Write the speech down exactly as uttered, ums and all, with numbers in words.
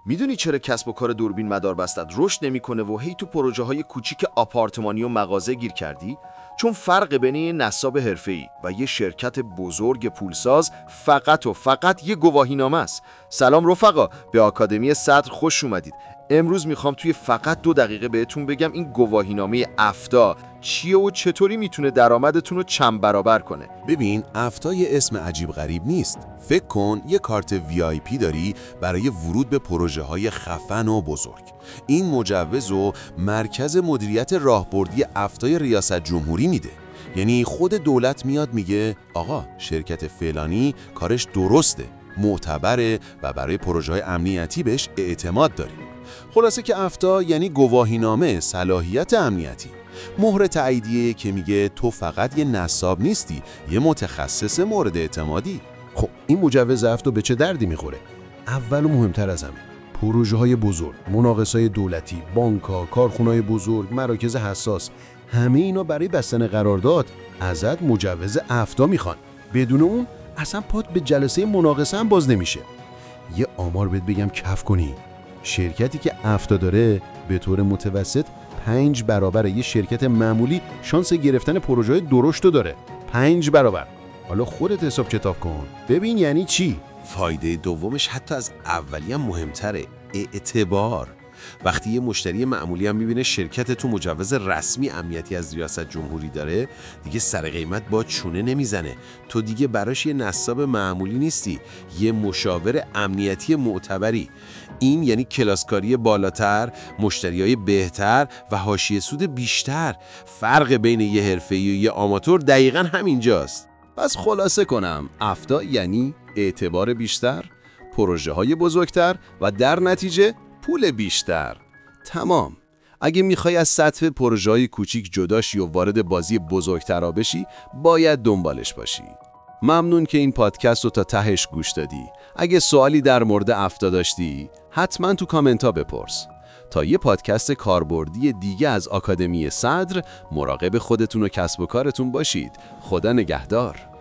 میدونی چرا کسب و کار دوربین مدار بستت رشد نمیکنه و هی تو پروژه های کوچیک آپارتمانی و مغازه گیر کردی؟ چون فرق بین یه نصاب حرفه‌ای و یه شرکت بزرگ پولساز فقط و فقط یه گواهینامه است. سلام رفقا، به آکادمی صدر خوش اومدید. امروز میخوام توی فقط دو دقیقه بهتون بگم این گواهینامه افتا چیه و چطوری میتونه درآمدتون رو چند برابر کنه. ببین، افتا یه اسم عجیب غریب نیست. فکر کن یه کارت وی آی پی داری برای ورود به پروژه های خفن و بزرگ. این مجوز رو مرکز مدیریت راهبردی افتای ریاست جمهوری میده. یعنی خود دولت میاد میگه آقا شرکت فلانی کارش درسته، معتبره و برای پروژه های امنیتی بهش اعتماد داریم. خلاصه که افتا یعنی گواهینامه صلاحیت امنیتی. مهر تاییدیه که میگه تو فقط یه نصاب نیستی، یه متخصص مورد اعتمادی. خب این مجوز افتا به چه دردی میخوره؟ اول و مهمتر از همه، پروژه های بزرگ، مناقصه‌های دولتی، بانک‌ها، کارخونه‌های بزرگ، مراکز حساس، همه اینا برای بستن قرارداد ازت مجوز افتا میخوان. بدون اون اصلا پات به جلسه مناقصه هم باز نمیشه. یه آمار بهت بگم کف کنی. شرکتی که افتا داره به طور متوسط پنج برابر یه شرکت معمولی شانس گرفتن پروژه درشتو داره. پنج برابر. حالا خودت حساب کتاب کن ببین یعنی چی. فایده دومش حتی از اولی هم مهمتره، اعتبار. وقتی یه مشتری معمولی هم میبینه شرکت تو مجوز رسمی امنیتی از ریاست جمهوری داره، دیگه سر قیمت با چونه نمیزنه. تو دیگه براش یه نصاب معمولی نیستی، یه مشاور امنیتی معتبری. این یعنی کلاسکاری بالاتر، مشتریای بهتر و حاشیه سود بیشتر. فرق بین یه حرفه‌ای و یه آماتور دقیقاً همینجاست. پس خلاصه کنم، افتا یعنی اعتبار بیشتر، پروژه های بزرگتر و در نتیجه پول بیشتر. تمام. اگه میخوای از سطح پروژه های کوچیک جداشی و وارد بازی بزرگترا بشی، باید دنبالش باشی. ممنون که این پادکست رو تا تهش گوش دادی. اگه سوالی در مورد افتا داشتی، حتما تو کامنت ها بپرس. تا یه پادکست کاربردی دیگه از آکادمی صدر، مراقب خودتون و کسب و کارتون باشید. خدا نگهدار.